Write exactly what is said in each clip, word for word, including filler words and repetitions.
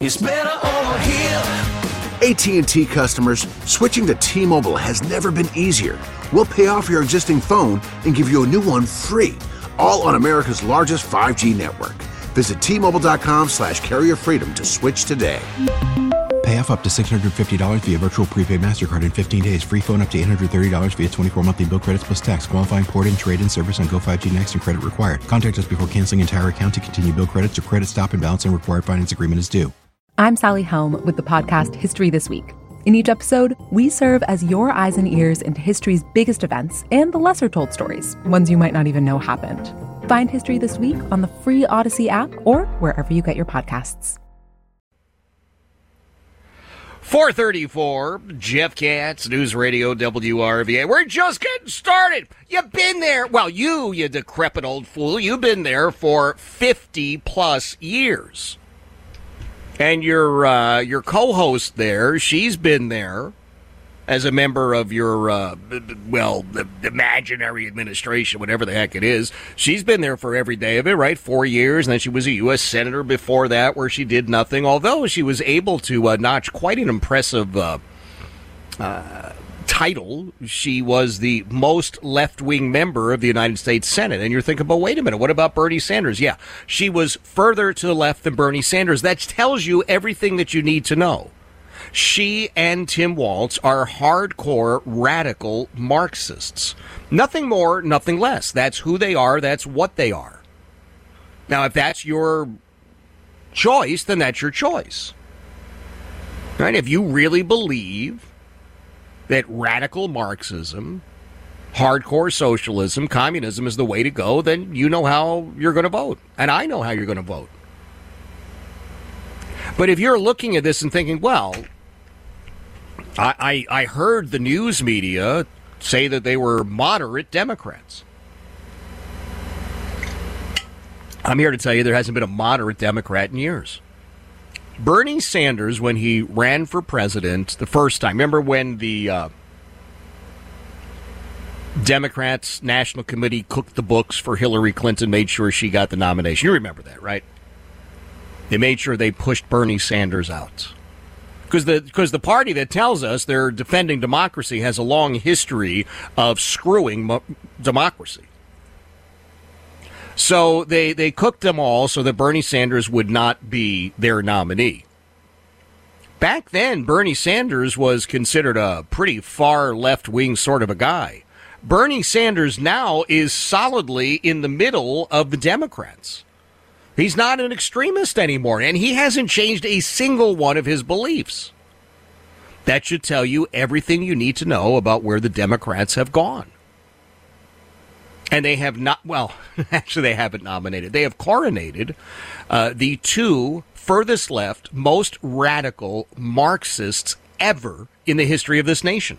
It's better over here. A T and T customers, switching to T-Mobile has never been easier. We'll pay off your existing phone and give you a new one free, all on America's largest five G network. Visit T-Mobile.com slash carrier freedom to switch today. Pay off up to six hundred fifty dollars via virtual prepaid MasterCard in fifteen days. Free phone up to eight hundred thirty dollars via twenty-four monthly bill credits plus tax. Qualifying port and trade-in service on Go five G Next and credit required. Contact us before canceling entire account to continue bill credits or credit stop and balance and required finance agreement is due. I'm Sally Helm with the podcast History This Week. In each episode, we serve as your eyes and ears into history's biggest events and the lesser-told stories, ones you might not even know happened. Find History This Week on the free Odyssey app or wherever you get your podcasts. four thirty-four, Jeff Katz, News Radio W R V A. We're just getting started. You've been there. Well, you, you decrepit old fool, you've been there for fifty-plus years. And your uh, your co-host there, she's been there as a member of your, uh, well, the imaginary administration, whatever the heck it is. She's been there for every day of it, right? Four years, and then she was a U S senator before that where she did nothing, although she was able to uh, notch quite an impressive uh, uh, title. She was the most left-wing member of the United States Senate. And you're thinking, but wait a minute, what about Bernie Sanders? Yeah, she was further to the left than Bernie Sanders. That tells you everything that you need to know. She and Tim Walz are hardcore radical Marxists. Nothing more, nothing less. That's who they are. That's what they are. Now, if that's your choice, then that's your choice. Right? If you really believe that radical Marxism, hardcore socialism, communism is the way to go, then you know how you're going to vote. And I know how you're going to vote. But if you're looking at this and thinking, well, I, I, I heard the news media say that they were moderate Democrats. I'm here to tell you there hasn't been a moderate Democrat in years. Bernie Sanders, when he ran for president the first time, remember when the uh, Democrats National Committee cooked the books for Hillary Clinton, made sure she got the nomination? You remember that, right? They made sure they pushed Bernie Sanders out. Because the, because the party that tells us they're defending democracy has a long history of screwing mo- democracy. So they, they cooked them all so that Bernie Sanders would not be their nominee. Back then, Bernie Sanders was considered a pretty far left-wing sort of a guy. Bernie Sanders now is solidly in the middle of the Democrats. He's not an extremist anymore, and he hasn't changed a single one of his beliefs. That should tell you everything you need to know about where the Democrats have gone. And they have not, well, actually they haven't nominated. They have coronated uh, the two furthest left, most radical Marxists ever in the history of this nation.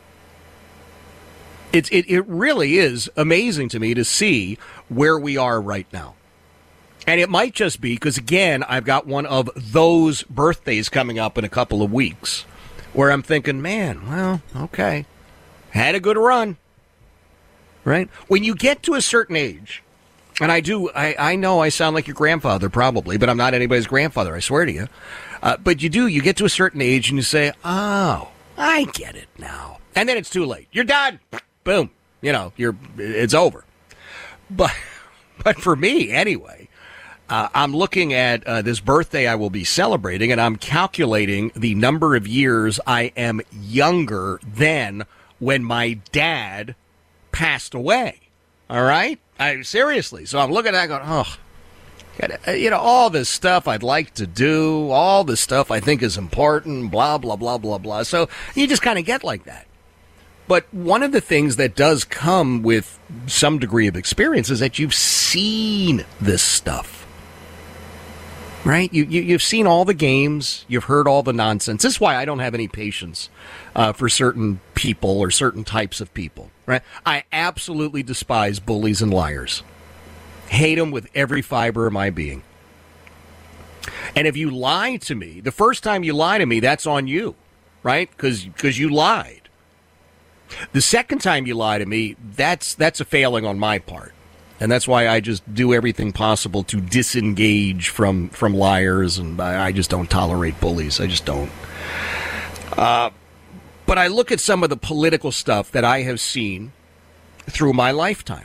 It, it, it really is amazing to me to see where we are right now. And it might just be because, again, I've got one of those birthdays coming up in a couple of weeks where I'm thinking, man, well, okay, had a good run. Right? When you get to a certain age, and I do, I, I know I sound like your grandfather probably, but I'm not anybody's grandfather, I swear to you. Uh, but you do, you get to a certain age and you say, oh, I get it now. And then it's too late. You're done. Boom. You know, you're, it's over. But, but for me, anyway, uh, I'm looking at uh, this birthday I will be celebrating, and I'm calculating the number of years I am younger than when my dad passed away. All right? I seriously. So I'm looking at that going, oh, gotta, you know, all this stuff I'd like to do, all this stuff I think is important, blah, blah, blah, blah, blah. So you just kind of get like that. But one of the things that does come with some degree of experience is that you've seen this stuff. Right? You, you, you've seen all the games. You've heard all the nonsense. This is why I don't have any patience uh, for certain people or certain types of people. Right? I absolutely despise bullies and liars. Hate them with every fiber of my being. And if you lie to me, the first time you lie to me, that's on you. Right? Because because you lied. The second time you lie to me, that's that's a failing on my part. And that's why I just do everything possible to disengage from, from liars, and I, I just don't tolerate bullies. I just don't. Uh, but I look at some of the political stuff that I have seen through my lifetime.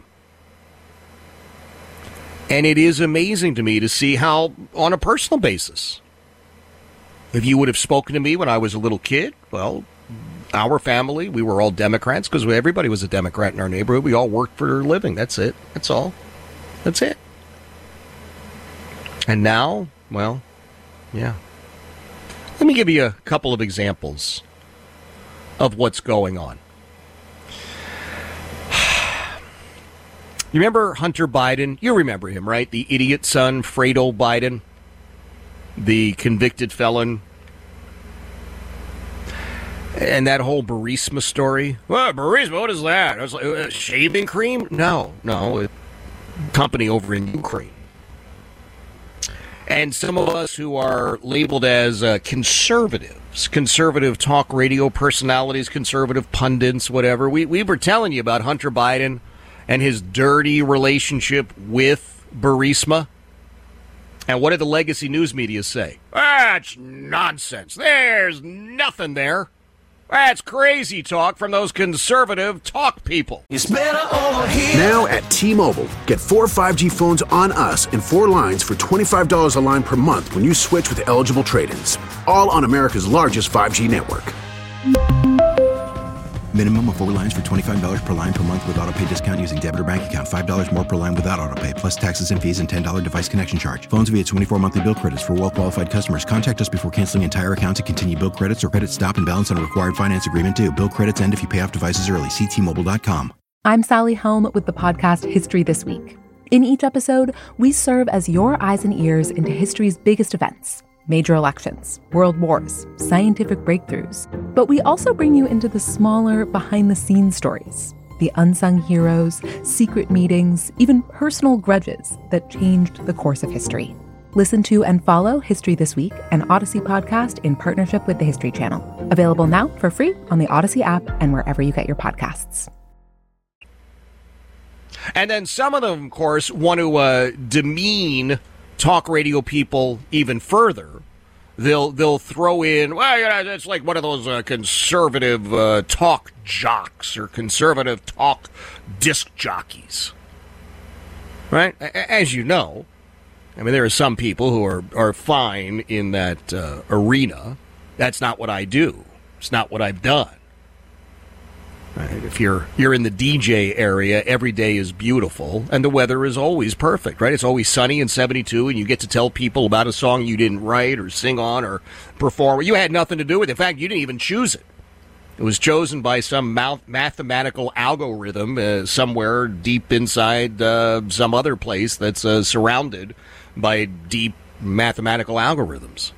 And it is amazing to me to see how, on a personal basis, if you would have spoken to me when I was a little kid, well, our family, we were all Democrats because everybody was a Democrat in our neighborhood. We all worked for a living. That's it. That's all. That's it. And now, well, yeah. Let me give you a couple of examples of what's going on. You remember Hunter Biden? You remember him, right? The idiot son, Fredo Biden, the convicted felon. And that whole Burisma story. Well, Burisma, what is that? I was like, uh, shaving cream? No, no, a company over in Ukraine. And some of us who are labeled as uh, conservatives, conservative talk radio personalities, conservative pundits, whatever, we, we were telling you about Hunter Biden and his dirty relationship with Burisma. And what did the legacy news media say? That's nonsense. There's nothing there. That's crazy talk from those conservative talk people. It's better over here. Now at T-Mobile, get four five G phones on us and four lines for twenty-five dollars a line per month when you switch with eligible trade-ins. All on America's largest five G network. Minimum of four lines for twenty-five dollars per line per month with autopay discount using debit or bank account. five dollars more per line without autopay, plus taxes and fees and ten dollars device connection charge. Phones via twenty-four monthly bill credits for well-qualified customers. Contact us before canceling entire account to continue bill credits or credit stop and balance on required finance agreement due. Bill credits end if you pay off devices early. See T Mobile dot com. I'm Sally Helm with the podcast History This Week. In each episode, we serve as your eyes and ears into history's biggest events. Major elections, world wars, scientific breakthroughs. But we also bring you into the smaller, behind-the-scenes stories, the unsung heroes, secret meetings, even personal grudges that changed the course of history. Listen to and follow History This Week, an Odyssey podcast in partnership with the History Channel. Available now for free on the Odyssey app and wherever you get your podcasts. And then some of them, of course, want to uh, demean talk radio people even further. They'll they'll throw in, well, you know, it's like one of those uh, conservative uh, talk jocks or conservative talk disc jockeys, right? As you know, I mean, there are some people who are, are fine in that uh, arena. That's not what I do. It's not what I've done. Right? If you're you're in the D J area, every day is beautiful, and the weather is always perfect, right? It's always sunny and seventy-two, and you get to tell people about a song you didn't write or sing on or perform. You had nothing to do with it. In fact, you didn't even choose it. It was chosen by some mathematical algorithm uh, somewhere deep inside uh, some other place that's uh, surrounded by deep mathematical algorithms.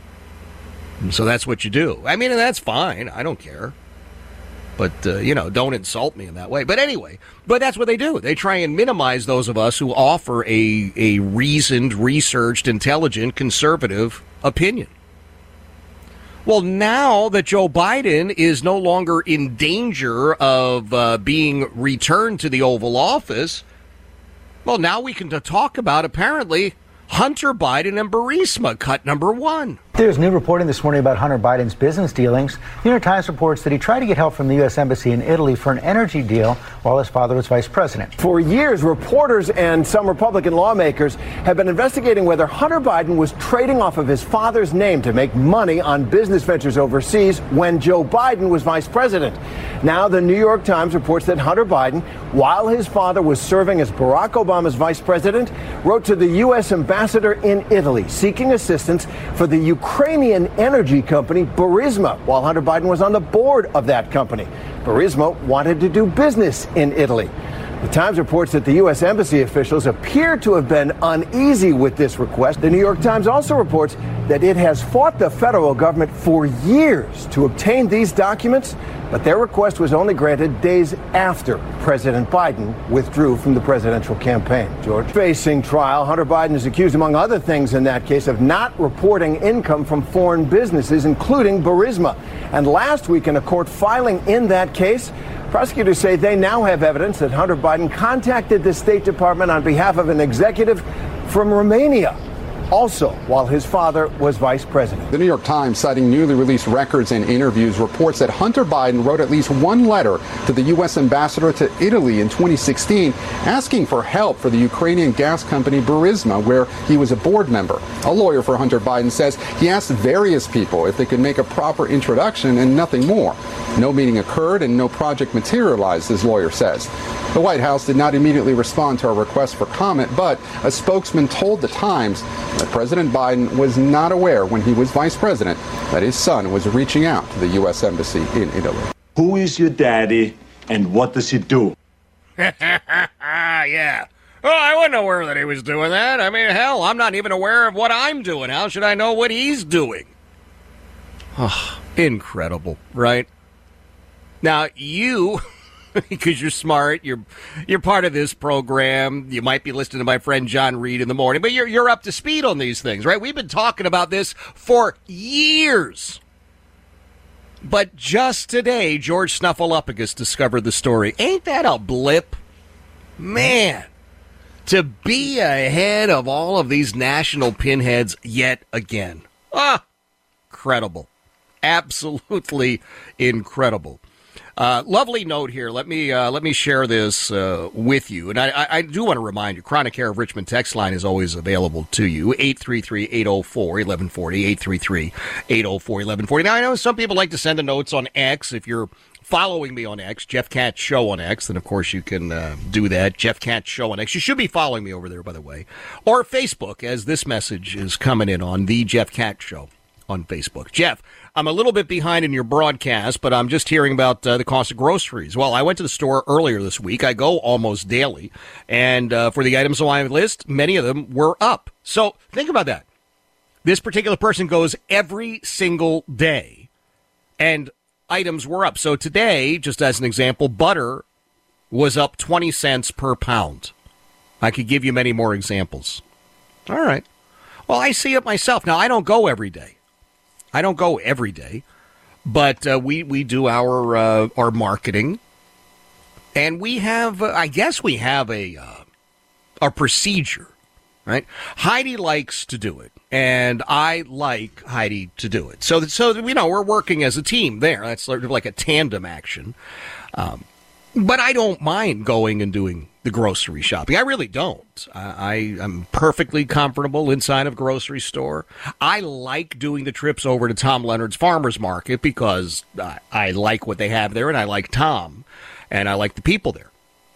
And so that's what you do. I mean, and that's fine. I don't care. But, uh, you know, don't insult me in that way. But anyway, but that's what they do. They try and minimize those of us who offer a, a reasoned, researched, intelligent, conservative opinion. Well, now that Joe Biden is no longer in danger of uh, being returned to the Oval Office, well, now we can talk about, apparently, Hunter Biden and Burisma, cut number one. There's new reporting this morning about Hunter Biden's business dealings. The New York Times reports that he tried to get help from the U S Embassy in Italy for an energy deal while his father was vice president. For years, reporters and some Republican lawmakers have been investigating whether Hunter Biden was trading off of his father's name to make money on business ventures overseas when Joe Biden was vice president. Now, the New York Times reports that Hunter Biden, while his father was serving as Barack Obama's vice president, wrote to the U S ambassador in Italy seeking assistance for the Ukrainian energy company Burisma while Hunter Biden was on the board of that company. Burisma wanted to do business in Italy. The Times reports that the U S Embassy officials appear to have been uneasy with this request. The New York Times also reports that it has fought the federal government for years to obtain these documents, but their request was only granted days after President Biden withdrew from the presidential campaign. George. Facing trial, Hunter Biden is accused, among other things in that case, of not reporting income from foreign businesses, including Burisma. And last week, in a court filing in that case, Prosecutors say they now have evidence that Hunter Biden contacted the State Department on behalf of an executive from Romania, also while his father was vice president. The New York Times, citing newly released records and interviews, reports that Hunter Biden wrote at least one letter to the U S ambassador to Italy in twenty sixteen asking for help for the Ukrainian gas company Burisma, where he was a board member. A lawyer for Hunter Biden says he asked various people if they could make a proper introduction and nothing more. No meeting occurred and no project materialized, his lawyer says. The White House did not immediately respond to a request for comment, but a spokesman told the Times that President Biden was not aware when he was vice president that his son was reaching out to the U S Embassy in Italy. Who is your daddy and what does he do? Yeah. Well, I wasn't aware that he was doing that. I mean, hell, I'm not even aware of what I'm doing. How should I know what he's doing? Oh, incredible, right? Now, you... because you're smart, you're you're part of this program. You might be listening to my friend John Reed in the morning, but you're you're up to speed on these things, right? We've been talking about this for years. But just today, George Snuffleupagus discovered the story. Ain't that a blip? Man, to be ahead of all of these national pinheads yet again. Ah, incredible. Absolutely incredible. Uh, lovely note here. Let me uh, let me share this uh, with you. And I, I, I do want to remind you, Chronic Care of Richmond text line is always available to you. eight three three, eight oh four, eleven forty, eight three three, eight oh four, eleven forty. Now, I know some people like to send the notes on X. If you're following me on X, Jeff Katz Show on X, then, of course, you can uh, do that. Jeff Katz Show on X. You should be following me over there, by the way. Or Facebook, as this message is coming in on The Jeff Katz Show on Facebook. Jeff, I'm a little bit behind in your broadcast, but I'm just hearing about uh, the cost of groceries. Well, I went to the store earlier this week. I go almost daily. And uh, for the items on my list, many of them were up. So think about that. This particular person goes every single day, and items were up. So today, just as an example, butter was up twenty cents per pound. I could give you many more examples. All right. Well, I see it myself. Now, I don't go every day. I don't go every day, but uh, we, we do our uh, our marketing, and we have, uh, I guess we have a, uh, a procedure, right? Heidi likes to do it, and I like Heidi to do it. So, so you know, we're working as a team there. That's sort of like a tandem action. Um, but I don't mind going and doing the grocery shopping. I really don't. I, I, I'm perfectly comfortable inside of a grocery store. I like doing the trips over to Tom Leonard's Farmer's Market because I, I like what they have there, and I like Tom, and I like the people there.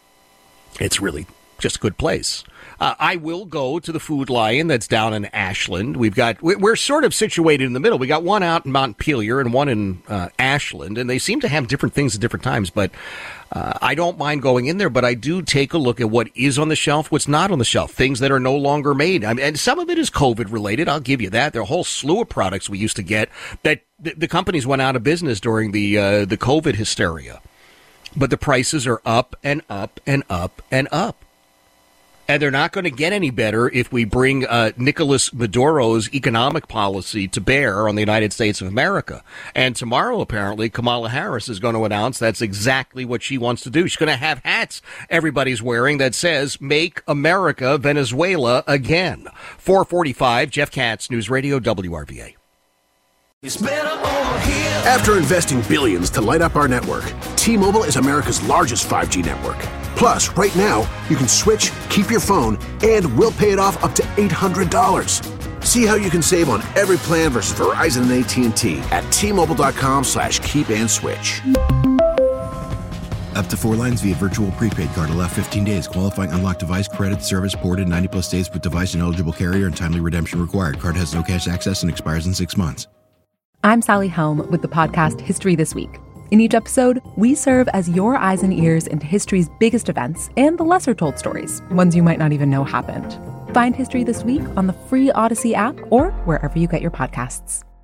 It's really just a good place. Uh, I will go to the Food Lion that's down in Ashland. We've got, we're sort of situated in the middle. We got one out in Montpelier and one in uh, Ashland, and they seem to have different things at different times, but uh, I don't mind going in there, but I do take a look at what is on the shelf, what's not on the shelf, things that are no longer made. I mean, and some of it is COVID related. I'll give you that. There are a whole slew of products we used to get that the, the companies went out of business during the uh, the COVID hysteria, but the prices are up and up and up and up. And they're not going to get any better if we bring uh, Nicolas Maduro's economic policy to bear on the United States of America. And tomorrow, apparently, Kamala Harris is going to announce that's exactly what she wants to do. She's going to have hats everybody's wearing that says, "Make America Venezuela Again." four forty-five, Jeff Katz, News Radio, W R V A. It's better over here. After investing billions to light up our network, T-Mobile is America's largest five G network. Plus, right now, you can switch, keep your phone, and we'll pay it off up to eight hundred dollars. See how you can save on every plan versus Verizon and A T and T at T-Mobile.com slash keep and switch. Up to four lines via virtual prepaid card. Allow fifteen days. Qualifying unlocked device credit service ported ninety plus days with device and eligible carrier and timely redemption required. Card has no cash access and expires in six months. I'm Sally Helm with the podcast History This Week. In each episode, we serve as your eyes and ears into history's biggest events and the lesser-told stories, ones you might not even know happened. Find History This Week on the free Odyssey app or wherever you get your podcasts.